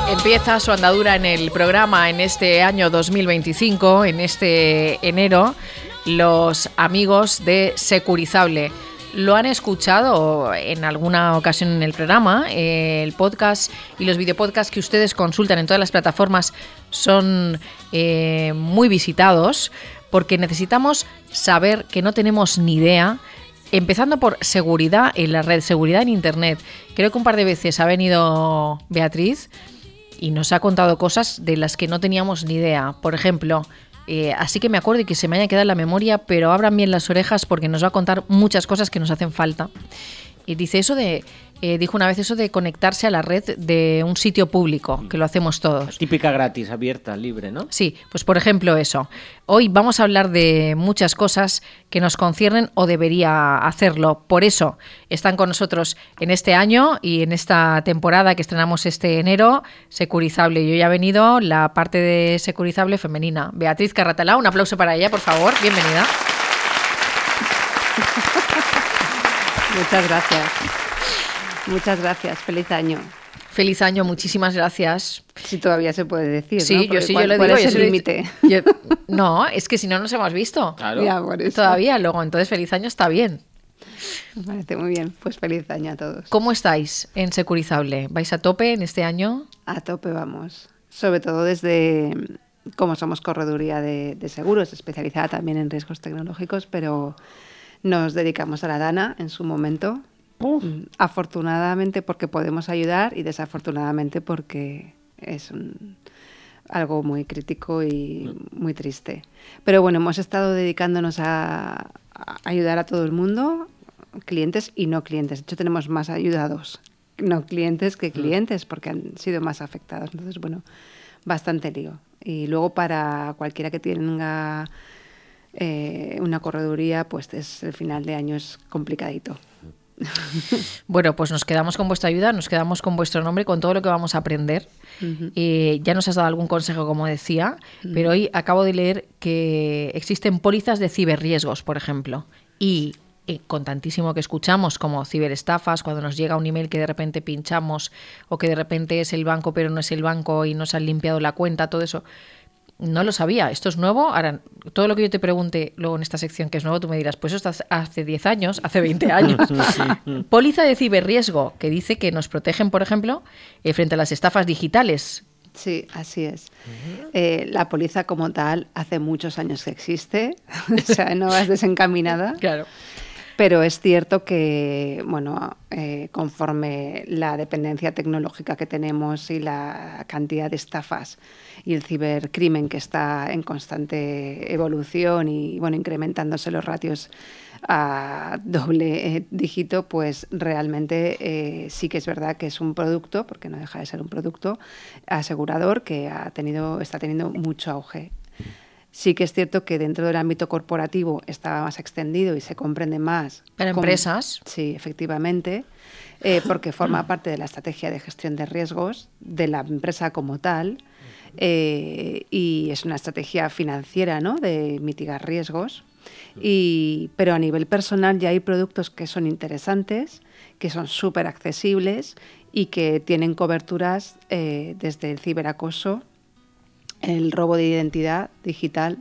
Empieza su andadura en el programa en este año 2025, en este enero, los amigos de Securizable. Lo han escuchado en alguna ocasión en el programa. El podcast y los videopodcasts que ustedes consultan en todas las plataformas son muy visitados porque necesitamos saber que no tenemos ni idea. Empezando por seguridad en la red, seguridad en Internet. Creo que un par de veces ha venido Beatriz y nos ha contado cosas de las que no teníamos ni idea. Por ejemplo, así que me acuerdo y que se me haya quedado en la memoria, pero abran bien las orejas porque nos va a contar muchas cosas que nos hacen falta. Y dice dijo una vez eso de conectarse a la red de un sitio público, que lo hacemos todos. Típica gratis, abierta, libre, ¿no? Sí, pues por ejemplo eso. Hoy vamos a hablar de muchas cosas que nos conciernen o debería hacerlo. Por eso están con nosotros en este año y en esta temporada que estrenamos este enero, Securizable. Y hoy ha venido la parte de Securizable femenina. Beatriz Carratalá, un aplauso para ella, por favor. Bienvenida. Muchas gracias. Muchas gracias. Feliz año. Feliz año, muchísimas gracias. Si todavía se puede decir, sí, ¿no? yo le digo. ¿Cuál es el límite? No, es que si no nos hemos visto. Claro. Ya, por eso. Todavía, luego, entonces feliz año está bien. Me parece muy bien. Pues feliz año a todos. ¿Cómo estáis en Securizable? ¿Vais a tope en este año? A tope vamos. Sobre todo desde, como somos correduría de seguros, especializada también en riesgos tecnológicos, pero nos dedicamos a la DANA en su momento. Afortunadamente porque podemos ayudar y desafortunadamente porque es algo muy crítico y muy triste. Pero bueno, hemos estado dedicándonos a ayudar a todo el mundo, clientes y no clientes. De hecho, tenemos más ayudados, no clientes que clientes, porque han sido más afectados. Entonces, bueno, bastante lío. Y luego para cualquiera que tenga una correduría, pues el final de año es complicadito. Bueno, pues nos quedamos con vuestra ayuda, nos quedamos con vuestro nombre, con todo lo que vamos a aprender. Ya nos has dado algún consejo, como decía, pero hoy acabo de leer que existen pólizas de ciberriesgos, por ejemplo, y con tantísimo que escuchamos como ciberestafas, cuando nos llega un email que de repente pinchamos o que de repente es el banco pero no es el banco y nos han limpiado la cuenta, todo eso. No lo sabía, esto es nuevo. Ahora, todo lo que yo te pregunte luego en esta sección que es nuevo, tú me dirás, pues eso está hace 10 años, hace 20 años. Póliza de ciberriesgo, que dice que nos protegen, por ejemplo, frente a las estafas digitales. Sí, así es. La póliza como tal hace muchos años que existe, o sea, no vas desencaminada. Claro. Pero es cierto que, bueno, conforme la dependencia tecnológica que tenemos y la cantidad de estafas y el cibercrimen que está en constante evolución y, bueno, incrementándose los ratios a doble dígito, pues realmente sí que es verdad que es un producto, porque no deja de ser un producto asegurador que está teniendo mucho auge. Sí que es cierto que dentro del ámbito corporativo está más extendido y se comprende más. ¿Para empresas? Sí, efectivamente, porque forma parte de la estrategia de gestión de riesgos de la empresa como tal y es una estrategia financiera, ¿no?, de mitigar riesgos. Pero a nivel personal ya hay productos que son interesantes, que son súper accesibles y que tienen coberturas desde el ciberacoso, el robo de identidad digital,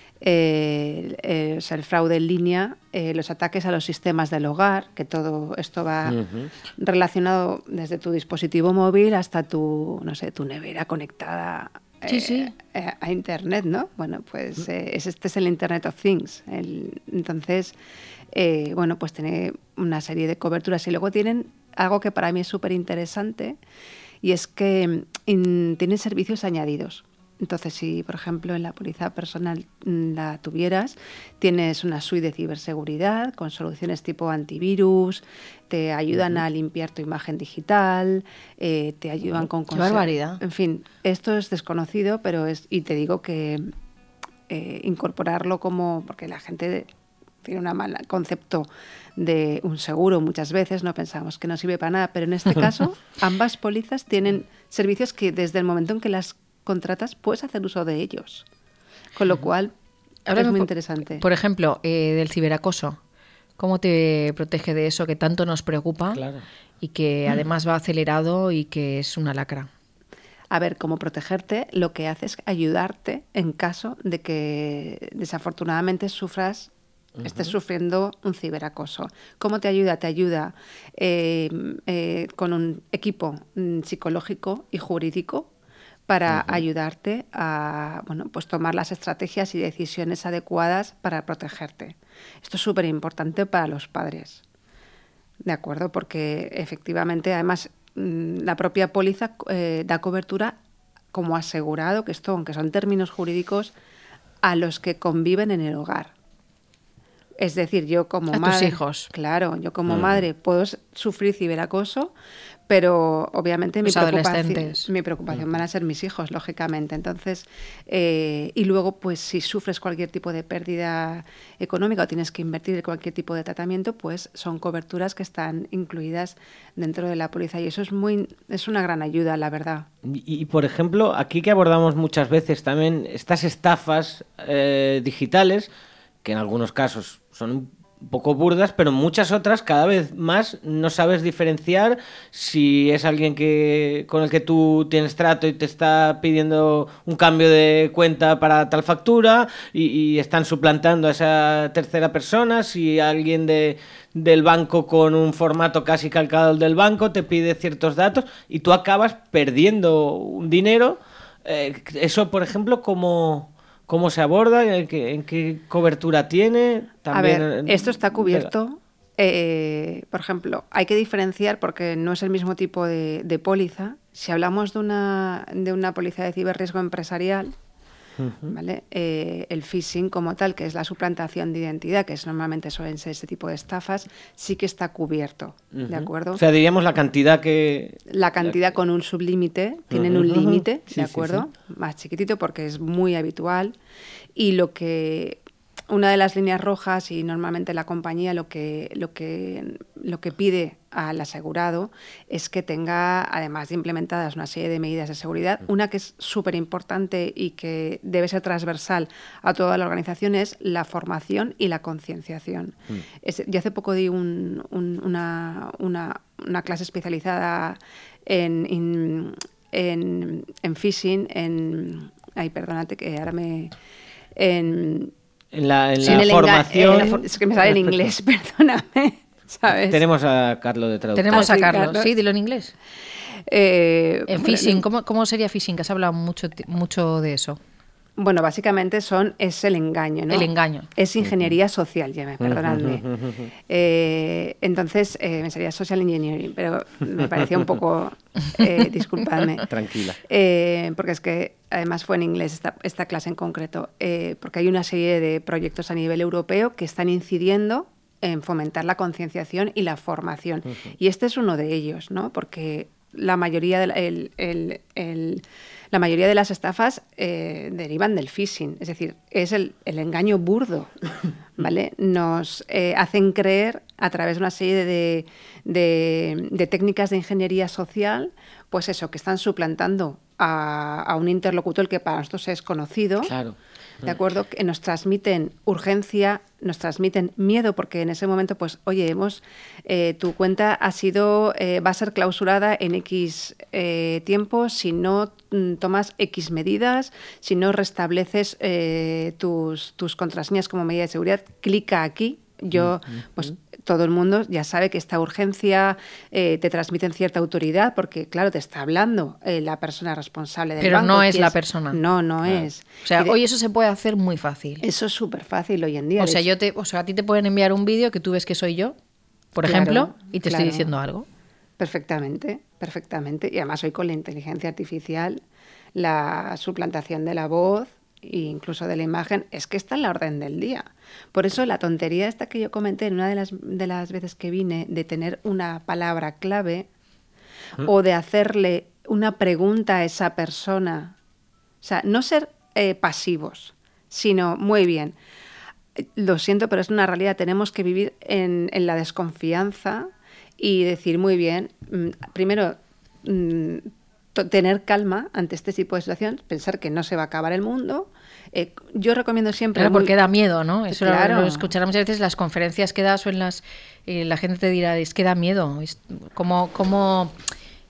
el fraude en línea, los ataques a los sistemas del hogar, que todo esto va relacionado desde tu dispositivo móvil hasta tu nevera conectada a Internet, ¿no? Bueno, pues este es el Internet of Things. Entonces, bueno, pues tiene una serie de coberturas y luego tienen algo que para mí es súper interesante y es que tienen servicios añadidos. Entonces, si, por ejemplo, en la póliza personal la tuvieras, tienes una suite de ciberseguridad con soluciones tipo antivirus, te ayudan a limpiar tu imagen digital, te ayudan con... ¡Qué barbaridad! En fin, esto es desconocido, pero y te digo que incorporarlo porque la gente tiene un mal concepto de un seguro muchas veces, no pensamos que no sirve para nada, pero en este caso ambas pólizas tienen servicios que desde el momento en que las contratas puedes hacer uso de ellos, con lo cual es muy interesante. Por ejemplo, del ciberacoso, ¿cómo te protege de eso que tanto nos preocupa? Claro. Y que además va acelerado y que es una lacra? a ver cómo protegerte, lo que hace es ayudarte en caso de que desafortunadamente estés sufriendo un ciberacoso. ¿Cómo te ayuda? Te ayuda con un equipo psicológico y jurídico para ayudarte a pues tomar las estrategias y decisiones adecuadas para protegerte. Esto es súper importante para los padres, ¿de acuerdo? Porque efectivamente, además, la propia póliza da cobertura como asegurado, que esto, aunque son términos jurídicos, a los que conviven en el hogar. Es decir, yo como madre... tus hijos. Claro, yo como madre puedo sufrir ciberacoso, pero obviamente mi preocupación van a ser mis hijos, lógicamente. Entonces, y luego, pues si sufres cualquier tipo de pérdida económica o tienes que invertir en cualquier tipo de tratamiento, pues son coberturas que están incluidas dentro de la póliza. Y eso es una gran ayuda, la verdad. Y por ejemplo, aquí que abordamos muchas veces también estas estafas digitales, que en algunos casos son un poco burdas, pero en muchas otras cada vez más no sabes diferenciar si es alguien con el que tú tienes trato y te está pidiendo un cambio de cuenta para tal factura y están suplantando a esa tercera persona, si alguien del banco con un formato casi calcado al del banco te pide ciertos datos y tú acabas perdiendo un dinero. Eso, por ejemplo, ¿cómo se aborda? ¿En qué cobertura tiene? También, a ver, esto está cubierto. Por ejemplo, hay que diferenciar porque no es el mismo tipo de póliza. Si hablamos de una póliza de ciberriesgo empresarial, ¿vale? El phishing como tal, que es la suplantación de identidad, que normalmente suelen ser ese tipo de estafas, sí que está cubierto, ¿de acuerdo? O sea, diríamos la cantidad que... La cantidad con un sublímite, tienen un límite, ¿de acuerdo? Sí. Más chiquitito porque es muy habitual. Y una de las líneas rojas, y normalmente la compañía lo que pide al asegurado es que tenga, además de implementadas una serie de medidas de seguridad, una que es súper importante y que debe ser transversal a toda la organización es la formación y la concienciación. Yo hace poco di una clase especializada en phishing, ay, perdónate que ahora En la formación... es que me sale en inglés, perdóname, ¿sabes? Tenemos a Carlos de traductor. Tenemos a Carlos. Sí, dilo en inglés. En phishing, ¿cómo sería phishing? Que has hablado mucho de eso. Bueno, básicamente es el engaño, ¿no? El engaño. Es ingeniería social, perdonadme. Entonces, me salía social engineering, pero me parecía un poco... disculpadme. Tranquila. Porque es que además fue en inglés esta clase en concreto, porque hay una serie de proyectos a nivel europeo que están incidiendo en fomentar la concienciación y la formación. Y este es uno de ellos, ¿no? Porque la mayoría la mayoría de las estafas derivan del phishing, es decir, es el engaño burdo, ¿vale? Nos hacen creer a través de una serie de técnicas de ingeniería social, pues eso, que están suplantando a un interlocutor que para nosotros es conocido. Claro. ¿De acuerdo? Que nos transmiten urgencia, nos transmiten miedo, porque en ese momento, pues, oye, tu cuenta va a ser clausurada en X tiempo si no tomas X medidas, si no restableces tus contraseñas como medida de seguridad, clica aquí. Pues todo el mundo ya sabe que esta urgencia te transmiten cierta autoridad porque, claro, te está hablando la persona responsable del banco. Pero no es la persona. No es. O sea, hoy eso se puede hacer muy fácil. Eso es súper fácil hoy en día. O sea, a ti te pueden enviar un vídeo que tú ves que soy yo, por ejemplo, y te estoy diciendo algo. Perfectamente. Y además hoy con la inteligencia artificial, la suplantación de la voz e incluso de la imagen, es que está en la orden del día. Por eso la tontería esta que yo comenté en una de las veces que vine, de tener una palabra clave o de hacerle una pregunta a esa persona, o sea, no ser pasivos, sino muy bien. Lo siento, pero es una realidad, tenemos que vivir en la desconfianza y decir muy bien, primero tener calma ante este tipo de situaciones, pensar que no se va a acabar el mundo. Yo recomiendo siempre... Claro, porque da miedo, ¿no? Eso claro. Lo escucharán muchas veces en las conferencias que das o en la gente te dirá, es que da miedo.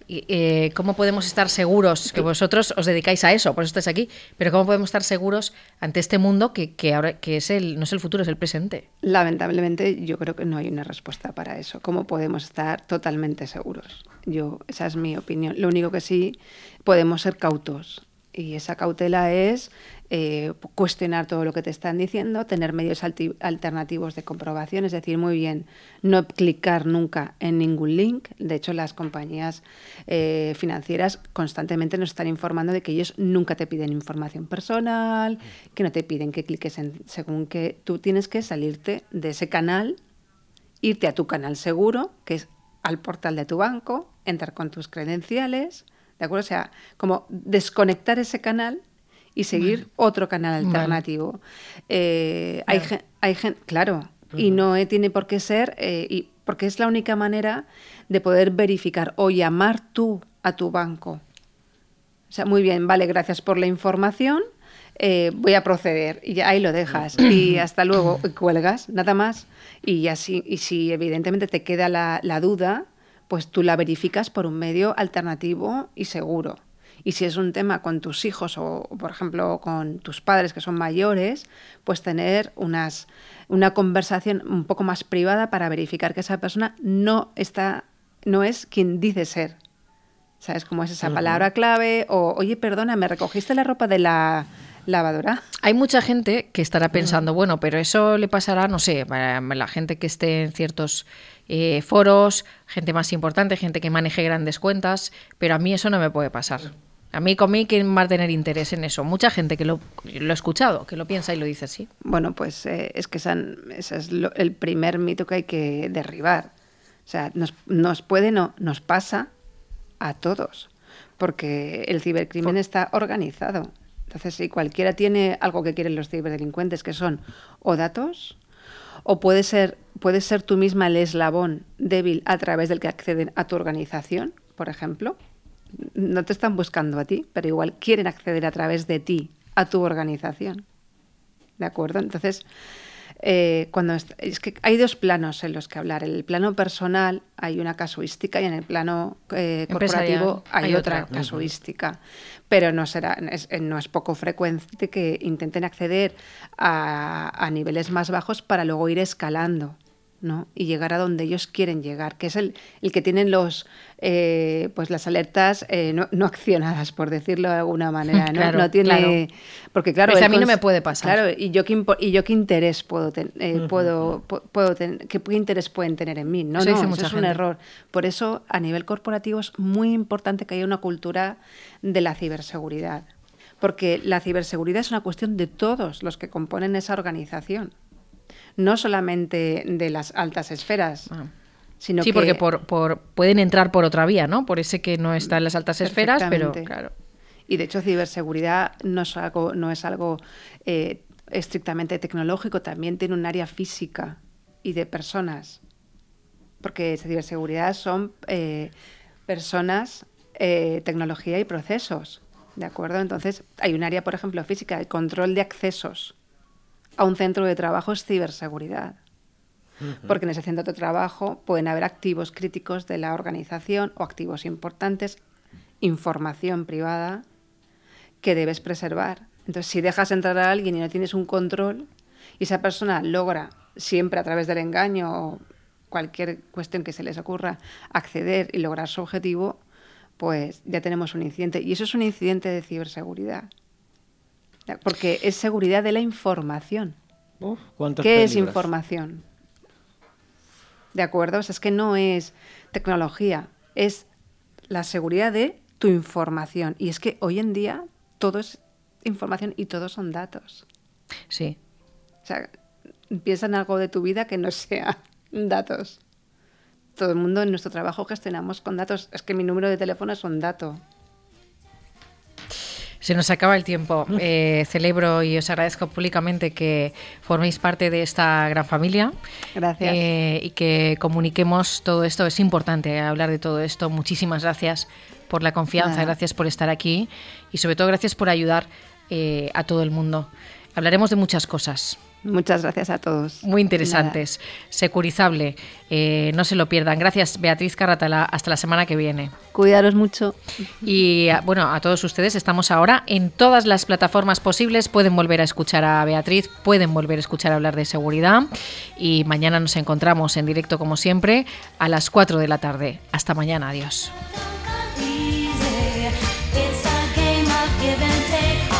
¿cómo podemos estar seguros? Que vosotros os dedicáis a eso, por eso estáis aquí, pero ¿cómo podemos estar seguros ante este mundo que ahora no es el futuro, es el presente? Lamentablemente yo creo que no hay una respuesta para eso. ¿Cómo podemos estar totalmente seguros? Esa es mi opinión. Lo único que sí, podemos ser cautos. Y esa cautela es cuestionar todo lo que te están diciendo, tener medios alternativos de comprobación, es decir, muy bien, no clicar nunca en ningún link. De hecho, las compañías financieras constantemente nos están informando de que ellos nunca te piden información personal, que no te piden que cliques según que tú tienes que salirte de ese canal, irte a tu canal seguro, que es al portal de tu banco, entrar con tus credenciales, ¿de acuerdo? O sea, como desconectar ese canal y seguir otro canal alternativo. Hay gente, claro, y no tiene por qué ser, porque es la única manera de poder verificar o llamar tú a tu banco. O sea, muy bien, vale, gracias por la información, voy a proceder. Y ahí lo dejas. Y hasta luego, cuelgas, nada más. Y si evidentemente te queda la duda, pues tú la verificas por un medio alternativo y seguro. Y si es un tema con tus hijos o, por ejemplo, con tus padres que son mayores, pues tener una conversación un poco más privada para verificar que esa persona no es quien dice ser. ¿Sabes cómo es esa palabra clave? O, oye, perdona, ¿me recogiste la ropa de la lavadora? Hay mucha gente que estará pensando, bueno, pero eso le pasará, no sé, a la gente que esté en ciertos foros, gente más importante, gente que maneje grandes cuentas, pero a mí eso no me puede pasar. A mí, ¿quién va a tener interés en eso? Mucha gente que lo he escuchado, que lo piensa y lo dice así. Bueno, pues es que ese es el primer mito que hay que derribar. O sea, nos pasa a todos, porque el cibercrimen está organizado. Entonces, si cualquiera tiene algo que quieren los ciberdelincuentes, que son o datos, o puede ser tú misma el eslabón débil a través del que acceden a tu organización, por ejemplo. No te están buscando a ti, pero igual quieren acceder a través de ti a tu organización. ¿De acuerdo? Entonces, es que hay dos planos en los que hablar. En el plano personal hay una casuística y en el plano corporativo hay otra casuística. Pero no es poco frecuente que intenten acceder a niveles más bajos para luego ir escalando, ¿no? Y llegar a donde ellos quieren llegar, que es el que tienen pues las alertas no accionadas, por decirlo de alguna manera, ¿no? Claro, no tiene, claro. Porque claro, a mí no me puede pasar. Claro, y yo qué interés puedo tener, qué interés pueden tener en mí, no, eso es un error. Por eso a nivel corporativo es muy importante que haya una cultura de la ciberseguridad, porque la ciberseguridad es una cuestión de todos los que componen esa organización. No solamente de las altas esferas, sino sí, que... porque pueden entrar por otra vía, ¿no? Por ese que no está en las altas esferas, pero claro. Y de hecho, ciberseguridad no es algo estrictamente tecnológico, también tiene un área física y de personas. Porque ciberseguridad son personas, tecnología y procesos, ¿de acuerdo? Entonces, hay un área, por ejemplo, física, el control de accesos a un centro de trabajo es ciberseguridad. Porque en ese centro de trabajo pueden haber activos críticos de la organización o activos importantes, información privada que debes preservar. Entonces, si dejas entrar a alguien y no tienes un control, y esa persona logra, siempre a través del engaño o cualquier cuestión que se les ocurra, acceder y lograr su objetivo, pues ya tenemos un incidente. Y eso es un incidente de ciberseguridad. Porque es seguridad de la información. ¿Qué es información? ¿De acuerdo? O sea, es que no es tecnología, es la seguridad de tu información. Y es que hoy en día todo es información y todos son datos. Sí. O sea, piensa en algo de tu vida que no sea datos. Todo el mundo en nuestro trabajo gestionamos con datos. Es que mi número de teléfono es un dato. Se nos acaba el tiempo. Celebro y os agradezco públicamente que forméis parte de esta gran familia. Gracias. Y que comuniquemos todo esto. Es importante hablar de todo esto. Muchísimas gracias por la confianza, gracias por estar aquí y sobre todo gracias por ayudar a todo el mundo. Hablaremos de muchas cosas. Muchas gracias a todos. Muy interesantes. Nada. Securizable. No se lo pierdan. Gracias, Beatriz Carratala. Hasta la semana que viene. Cuidaros mucho. Y bueno, a todos ustedes, estamos ahora en todas las plataformas posibles. Pueden volver a escuchar a Beatriz, pueden volver a escuchar hablar de seguridad. Y mañana nos encontramos en directo, como siempre, a las 4 de la tarde. Hasta mañana. Adiós. It's a game of give and take.